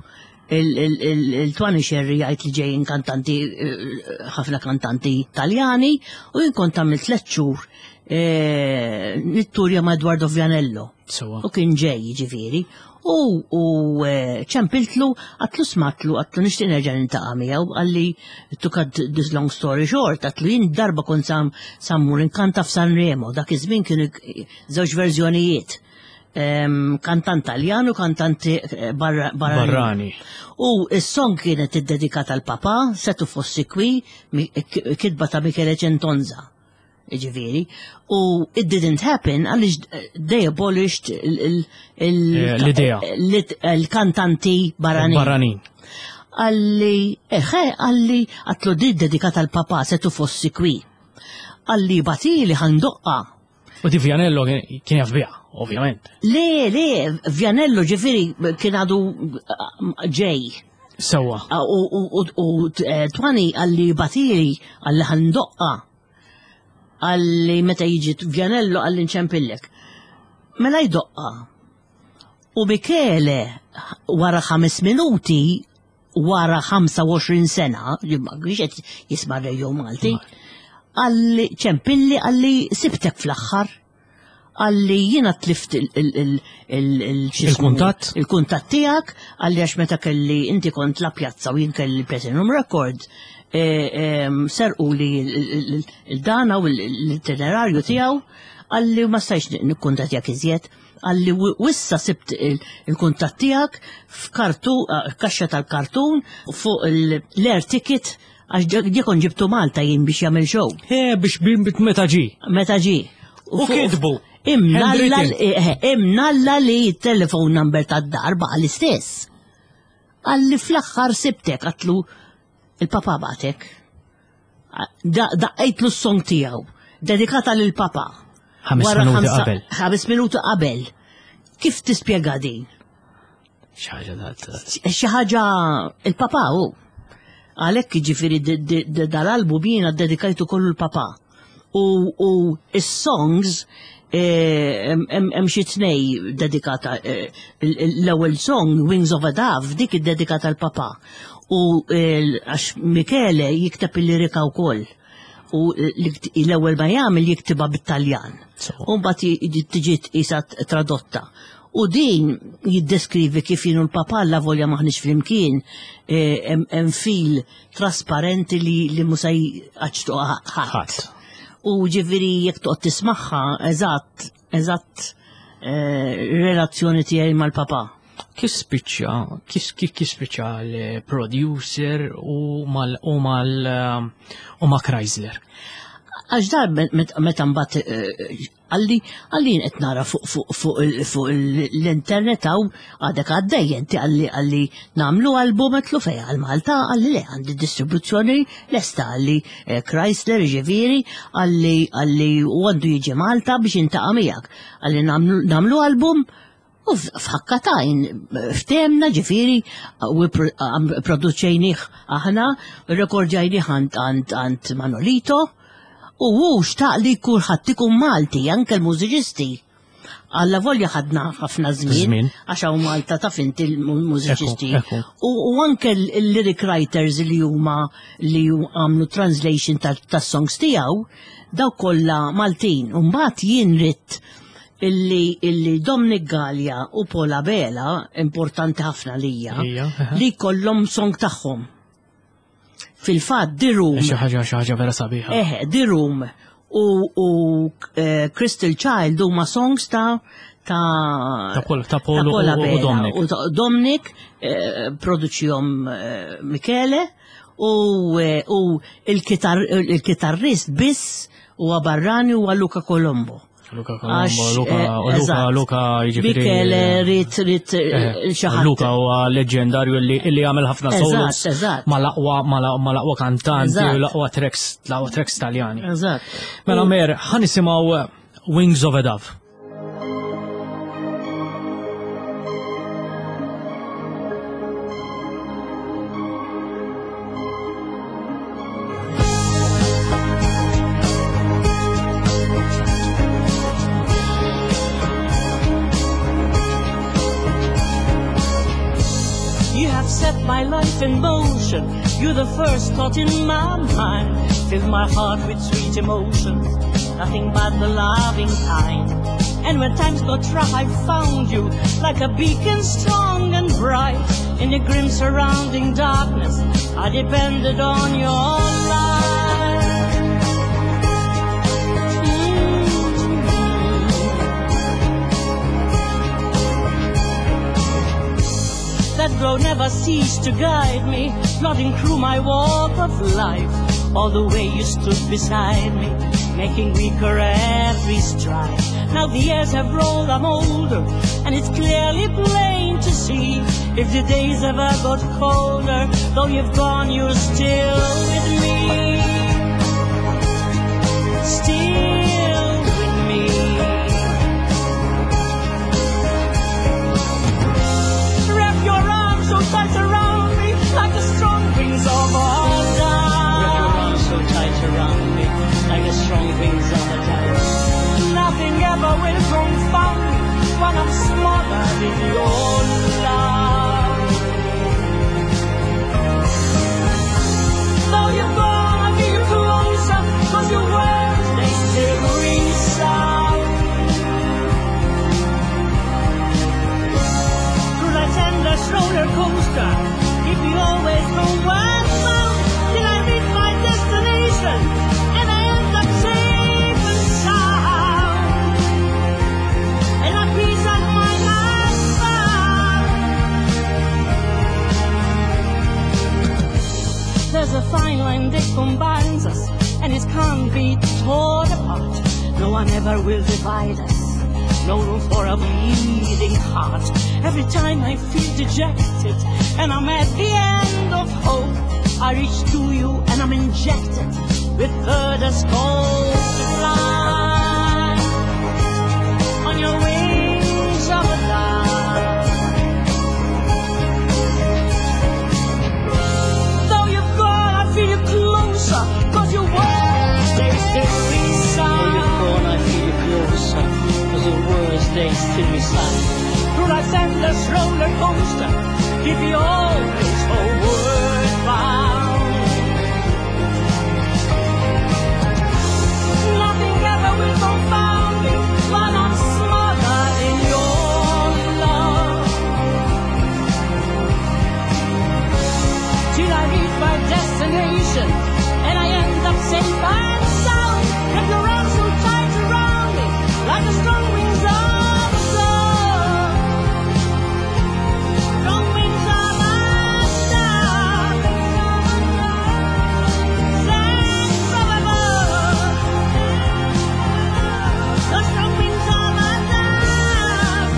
Speaker 3: il-Twani Xerri jgħid li ġejjin kantanti, ħafna kantanti Taljani, u jien kont għamil tliet xhur nitturja ma' Eduardo Vianello.
Speaker 2: Sewa.
Speaker 3: U kien ġej ġifieri. U u ċempiltlu, għatlu smatlu, għatlu nixtieq nerġa' nintaqa' miegħu, għalli to cut this long story short, għatlu jien darba kont sam sammur inkanta f'Sanremo, dak iż-żmien kienu żewġ verżjonijiet. Kantant Taljan u kantanti barrani. U s-song kienet iddedikata għal papa, Setu fossi qui, kitba ta' Michele Centonza. Ġiviri, u it didn't happen għalix they abolished
Speaker 2: l-idea
Speaker 3: l-kantanti barranin.
Speaker 2: Barranin.
Speaker 3: Għalli, eħe, għalli għatlu di dedikata għal papa Setu fossi qui. Għalli batili ħandoqqa.
Speaker 2: U di Vianello kien jafbija, ovvjament.
Speaker 3: Le, le, Vianello ġifiri kien għadu ġej.
Speaker 2: Sewa.
Speaker 3: U Twani għalli batili għalli ħandoqqa. Għalli meta jiġi Vianello għalli nċempillek. Mela jdoqqa. U Michele wara ħames minuti, wara ħamsa u għoxrin sena, għiexet jisma' rejo Malti, għalli ċempilli għalli sibtek fl-axħar, għalli jina tlift
Speaker 2: il-kuntat
Speaker 3: il-kuntat tijak, għalli għax meta kelli inti kont la pjazza u jien kelli Platinum Record, serqu li il-dana u l-itinerarju tijaw, għalli ma stajx nikkuntat jak iżjed, għalli wissa sibt il-kuntat tijak f'kartu, kaxxa tal-kartun, fuq l-air ticket, għax ġekon ġibtu Malta jien biex jagħmel show.
Speaker 2: Eh, biex meta ġi.
Speaker 3: Meta ġi.
Speaker 2: U kidbu.
Speaker 3: Imnalla li il-telefon number tad-dar baqa l-istess. Għalli fl-axħar sibtek għatlu il-papa batek. Daqqajtlu s-song tijaw, dedikata l-papa.
Speaker 2: ħames minuti qabel.
Speaker 3: ħames minuti qabel. Kif tispjega din?
Speaker 2: Xaħġa dat.
Speaker 3: Xaħġa il-papa u. Għalek ġifiri dal-album jiena dedikajtu kollu l-papa. U s-songs hemm xi tnej dedikata l-ewwel song Wings of a Dove dik id-dedikata l-papa. U għax Michele jikteb il-lirika wkoll. U l-ewwel ma jagħmel jiktibha bit-Taljan. U mbagħad tiġi isa tradotta. U din jiddeskrivi kif jienu l-papa la volja maħniex flimkien hemm fil trasparenti li musa jgħaċtu ħadd. U ġifiri jek toqgħod tismaħħa eżatt, eżatt relazzjoni tiegħi mal-papa.
Speaker 2: Kif spiċċa, kif spiċċa l-producer u mal u ma' Chrysler?
Speaker 3: Għax dar meta mbagħad għalli għalli qed nara fuq l-internet hawn għadek għaddej inti għalli għalli nagħmlu album etlu fejn għal Malta għalli le għandi distribuzzjoni lesta għalli Chrysler ġifieri għalli għalli għandu jiġi Malta biex intaqa' miegħek għalli nagħmlu album u f'ħakkatajn ftemna ġifieri produċejnih aħna rekordjajnih għand Manolito. U hu xtaq li kulħadd ikun Malti, anke l-mużiċisti. Alla volja ħadna ħafna żmien, għax hawn Malta taf inti l-mużiċisti. U anke l-lyric writers li huma li għamlu translation tas-songs tiegħu, daw kollha Maltin. U mbagħad jien ridt illi Dominic Gallia u Paula Bela, importanti ħafna lija, li kollhom song tagħhom. Fil-fat, The Room.
Speaker 2: Xaħġa, xaħġa vera sabiħa.
Speaker 3: Eh, The Room u Crystal Child huma songs ta' ta'
Speaker 2: ta' Polo u Dominic.
Speaker 3: U Dominic produċjom Michele u il-kitarrist biss u Barrani u Luca Colombo.
Speaker 2: Luca Colombo, Luca, Luca, jiġifieri.
Speaker 3: Michele rit rit xaħat.
Speaker 2: Luca huwa leġendarju li għamel ħafna solos mal-aqwa kantanti u l-aqwa tracks Taljani.
Speaker 3: Eżatt.
Speaker 2: Mela mer, ħanisimgħu Wings of a Dove.
Speaker 4: Set my life in motion. You're the first thought in my mind. Fill my heart with sweet emotions, nothing but the loving kind. And when times got rough, I found you like a beacon strong and bright. In the grim surrounding darkness, I depended on your light. Mm-hmm. That glow never ceased to guide me, plodding through my walk of life. All the way you stood beside me, making weaker every stride. Now the years have rolled, I'm older, and it's clearly plain to see. If the days ever got colder, though you've gone, you're still with me. Still with me. Wrap your arms so tight around me, like the strong wings of our dawn. Wrap your arms so tight around me, like the strong wings of a dove. Nothing ever will confound me when I'm smothered in your love. Though you're gone, I feel closer, 'cause your words, they still resound. Through that endless roller coaster, keep me always nowhere bound, till I reach my destination, and I end up safe and sound. And a peace of mind I've found. There's a fine line that combines us, and it can't be torn apart. No one ever will divide us, no room for a bleeding heart. Every time I feel dejected, and I'm at the end of hope, I reach to you and I'm injected with furthest hope to fly on your wings of a dove. Though you've gone, I feel you closer, 'cause your words, they still resound. Though you've gone, I feel you closer, 'cause your words, they still resound. Through that endless roller coaster, keep me always homeward bound. Nothing ever will confound me when I'm smothered in your love. Till I reach my destination, and I end up safe and sound. If your arms so tight around me, like the strong wings of a dove. Strong wings of a dove. Sense of a love. The strong wings of a dove.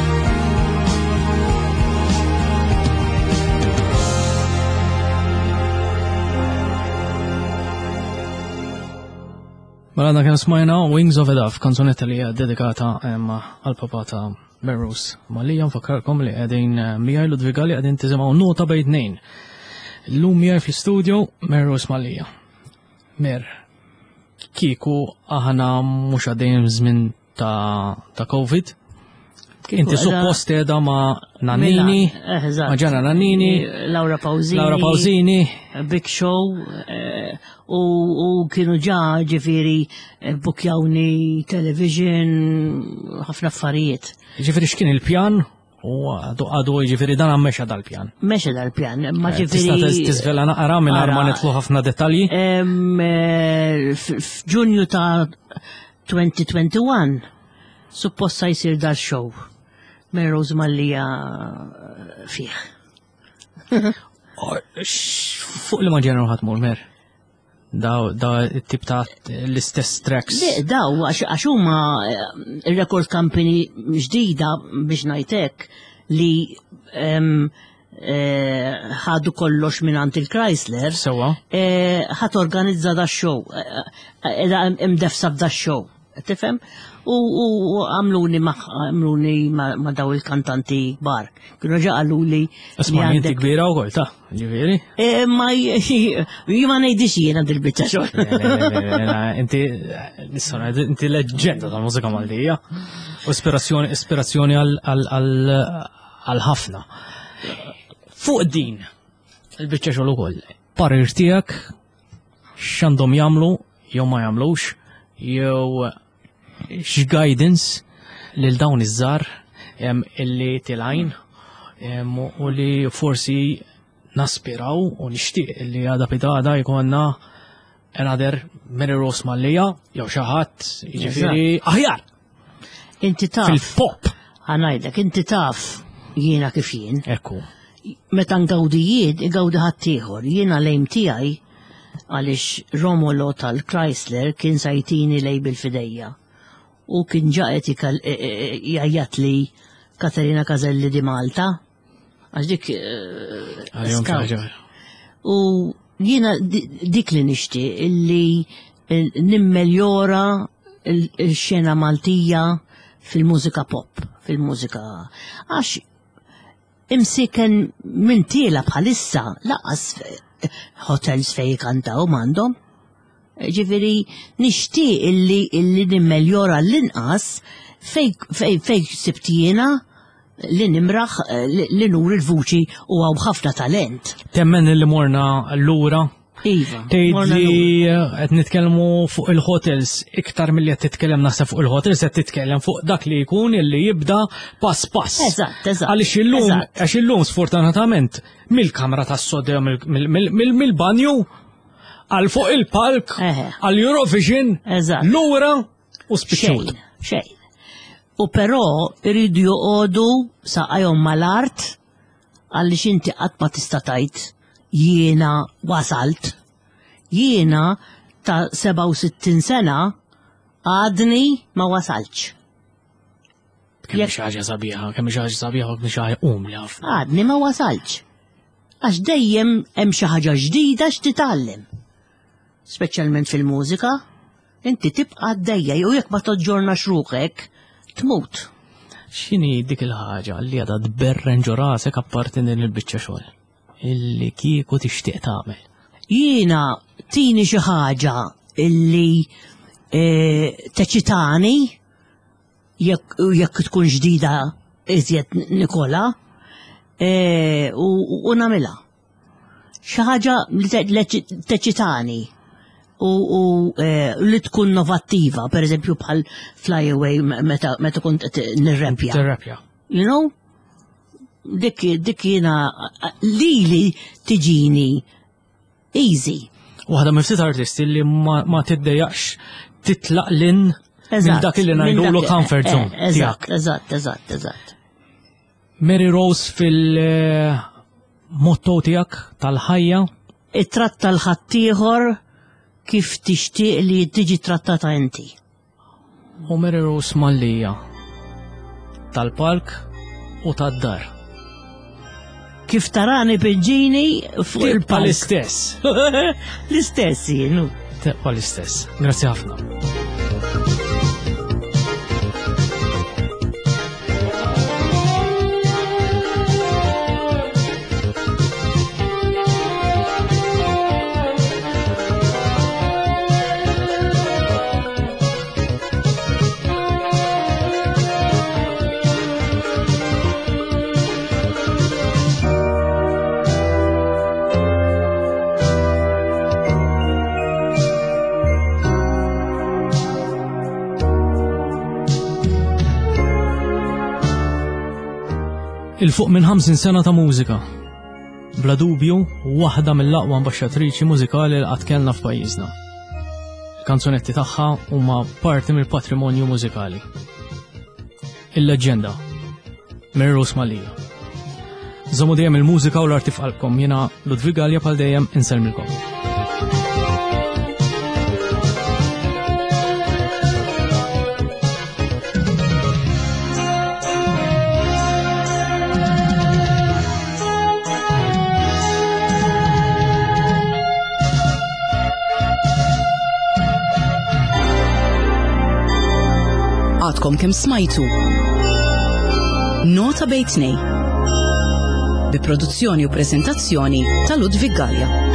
Speaker 2: Mela għandna kien smajna Wings of a Dove, kanzunetta li hija dedikata em, għal-papa ta' Melrose Malija. Nfakkarkom li qegħdin eh, miegħi Ludwiga li qegħdin tisimgħu nota bejn tnejn. Illum miegħi fl-istudio Melrose Malija. Mer, kieku aħna mhux għaddejjem żmien ta' ta' Covid. Inti suppost qiegħda ma' Nannini,
Speaker 3: Eh, eżatt.
Speaker 2: ma' Ġana Nannini,
Speaker 3: Laura Pausini.
Speaker 2: Laura Pausini.
Speaker 3: Big Show, eh, u u kienu ġa ġifiri eh, bukjawni television, ħafna affarijiet.
Speaker 2: Ġifieri x'kien il-pjan u għadu għadu ġifieri dan għammexa dal-pjan.
Speaker 3: Meċa dal-pjan, ma
Speaker 2: Tista'
Speaker 3: ġifiri.
Speaker 2: tiżvela naqra minn
Speaker 3: Ara.
Speaker 2: ma nitlu ħafna dettalji.
Speaker 3: Em, eh, f- F'Ġunju ta' twenty twenty-one supposta jisir dal show. Melrose Malija eh, fih.
Speaker 2: Oh, x- Fuq li ma ġeneru ħatmur, mer. Da, da it-tip ta' l-istess tracks.
Speaker 3: Le, daw, għax għax huma eh, il-record company ġdida biex najtek li em, eh, ħadu kollox minn il Chrysler.
Speaker 2: Sewa.
Speaker 3: eh, ħat organizza da show, eh, eh, edha imdefsa b'da show, tifem? U u u għamluni ma għamluni ma ma daw il-kantanti kbar. Kienu ġa għallu li.
Speaker 2: Isma'
Speaker 3: li
Speaker 2: inti
Speaker 3: għandek-
Speaker 2: kbira u kol, ta' ġifieri.
Speaker 3: Eh, Ma jima nejdix jena dil-bicċa xogħol.
Speaker 2: Inti, nissona, inti leġġenda tal-mużika Maltija. U ispirazzjoni, ispirazzjoni għal- għal- għal għal ħafna. Fuq din, il-biċċa xogħol ukoll. Parir tiegħek x'għandhom jagħmlu jew ma jagħmlux jew x'guidance lil dawn iż-żgħar illi tilgħin u li forsi naspiraw u nixtieq li għada pidada jkollna another Mary Rose Mallija jew xi ħadd jiġifieri aħjar.
Speaker 3: Inti taf.
Speaker 2: Fil-pop.
Speaker 3: Ħanajdlek, inti taf jiena kif jien.
Speaker 2: Ekku.
Speaker 3: Meta ngawdijiet, igawdi ħadd ieħor. Jiena lejm tiegħi għaliex Romolo tal-Chrysler kien sajtini lejbil fidejja. U kien ġaqet jgħajjat li Katerina Caselli di Malta. Għax dik. U jiena dik li nixti illi nimmeljora il-xena Maltija fil-mużika pop, fil-mużika. Għax imsiken minn tiela bħalissa laqas hotels fej kantaw mandom. Ġifiri nixtieq illi illi nimmeljora l-inqas fej sibtijena li nimraħ li nur il-vuċi u għaw ħafna talent.
Speaker 2: Temmen li morna l-lura.
Speaker 3: Iva.
Speaker 2: Tgħidli qed nitkellmu fuq il-hotels iktar milli qed titkellem naħseb fuq il-hotels qed titkellem fuq dak li jkun illi jibda pass pass.
Speaker 3: Eżatt, eżatt.
Speaker 2: Għaliex illum għax illum sfortunatament mill-kamra tas-sodja mill-banju għal fuq il-palk għal Eurovision lura u spiċċut.
Speaker 3: Xejn. U però iridu joqogħdu saqajhom mal-art għaliex inti qatt ma tista' tgħid jiena wasalt. Jiena ta' seba' u sittin sena għadni ma wasalx.
Speaker 2: Kemm xi ħaġa sabiħa, kemm xi ħaġa sabiħa u kemm xi ħaġa umli ħafna.
Speaker 3: Għadni ma wasalx. Għax dejjem hemm xi ħaġa ġdida x'titgħallem. Speċjalment fil-mużika, inti tibqa' għaddejja jew jekk ma toġġornax ruħek tmut.
Speaker 2: X'inhi dik il-ħaġa li għadha tberrenġu rasek apparti din il-biċċa xogħol illi kieku tixtieq tagħmel?
Speaker 3: Jiena tini xi ħaġa illi teċitani jekk tkun ġdida iżjed Nikola u nagħmilha. Xi ħaġa li teċitani u li tkun novattiva, pereżempju bħal Fly Away meta kont nirrempja.
Speaker 2: Tirrempja.
Speaker 3: You know? Dik dik jiena lili tiġini easy.
Speaker 2: Waħda miftit artisti li ma tiddejjaqx titlaq lin minn dak li ngħidulu comfort zone tiegħek.
Speaker 3: Eżatt, eżatt, eżatt.
Speaker 2: Mary Rose fil-motto tiegħek tal-ħajja?
Speaker 3: Ittratta l-ħaddieħor kif tixtieq li tiġi trattata inti.
Speaker 2: U Mary Rose Mallija tal-palk u tad-dar.
Speaker 3: Kif tarani pinġini fuq il-palk.
Speaker 2: L-istess.
Speaker 3: L-istess jienu.
Speaker 2: L-istess. Grazzi ħafna. Il-fuq minn ħamsin sena ta' mużika. Bla dubju, waħda mill-aqwa ambaxxatriċi mużikali li qatt kellna f'pajjiżna. Il-kanzunetti tagħha huma parti mill-patrimonju mużikali. Il-leġenda Mary Rose Mallija. Żommu dejjem il-mużika u l-arti f'qalbkom, jiena Ludwig Gallia bħal dejjem insellmilkom.
Speaker 1: Għadkom kemm smajtu Nota bejn tnejn bi produzzjoni u preżentazzjoni ta' Ludwig Gallia.